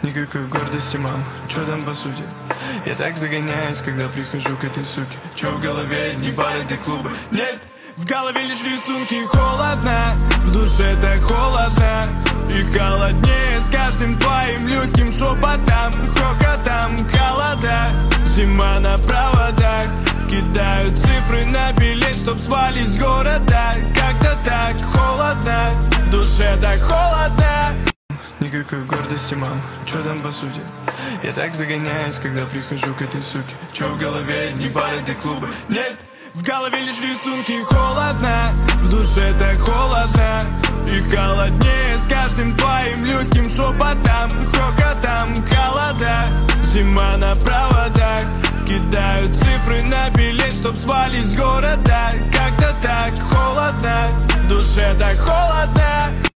Никакой гордости, мам, чё там по сути? Я так загоняюсь, когда прихожу к этой суке. Чё в голове, не бары, ты клубы? Нет, в голове лишь рисунки. Холодно, в душе так холодно. И холоднее с каждым твоим легким шепотом, хохотом, холода. Зима на проводах, кидают цифры на билет, чтоб свалить с города. Как-то так холодно, в душе так холодно. Никакой гордости, мам, чё там по сути? Я так загоняюсь, когда прихожу к этой суке. Чё в голове, не бары, ты клубы? Нет, в голове лишь рисунки. Холодно, в душе так холодно. И холоднее с каждым твоим легким шепотом, хохотом, холода. Зима на проводах, кидают цифры на билет, чтоб свалить с города. Как-то так холодно, в душе так холодно.